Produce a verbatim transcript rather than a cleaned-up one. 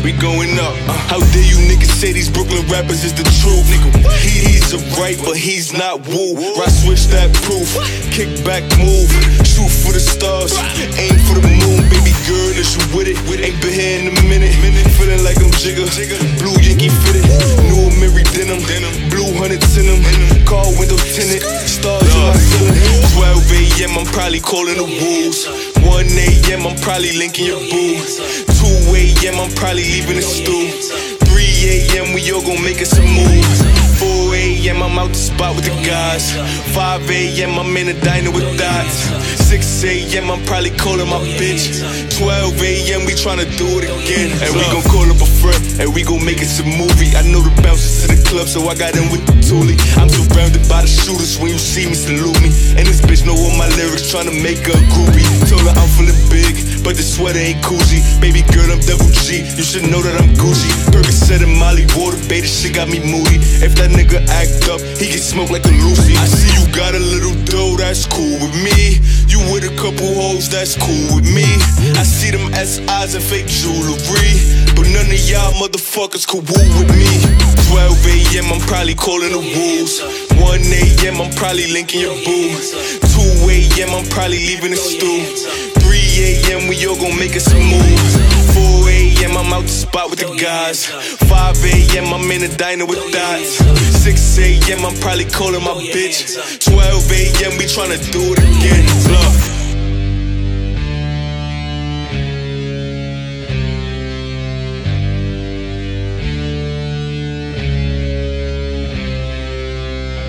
we going up. Uh, how dare you niggas say these Brooklyn rappers is the truth? Nigga, he, he's a right, but he's not woo. Right switch that proof, kick back move, shoot for the stars, aim for the moon. Baby girl, is you with it? Ain't been here in a minute, feeling like I'm Jigga. Blue Yankee fitted, new Mary denim, blue hundreds in them, car window tinted, stars in my ceiling. twelve a m I'm probably calling the wolves. one a m I'm probably linking your boo. two a m I'm probably leaving the stool. three a m we all gon' make us a move. four a m I'm out the spot with the guys. five a m I'm in the diner with dots. six a m I'm probably calling my bitch. twelve a m we tryna do it again. And we gon' call up a friend, and we gon' make it a movie. I know the bouncers to the club, so I got in with the toolie. I'm surrounded by the shooters, when you see me, salute me. And this bitch know all my lyrics, tryna make her a groupie. Told her I'm feeling big, but the sweater ain't koozie. Baby girl, I'm double G, you should know that I'm Gucci. Percocet and Molly water, baby, shit got me moody. If that nigga act up, he get smoked like a Lucy. I see you got a little dough, that's cool with me. You with a couple hoes, that's cool with me. I see them S Is and fake jewelry, but none of y'all motherfuckers could woo with me. twelve a m I'm probably calling the wolves. one a m I'm probably linking your boo. two a m I'm probably leaving the stool. three a m we all gon' make us a move. four a m I'm out the spot with the guys. five a m I'm in the diner with dots. six a m I'm probably calling my bitch. twelve a m we tryna do it again. Look.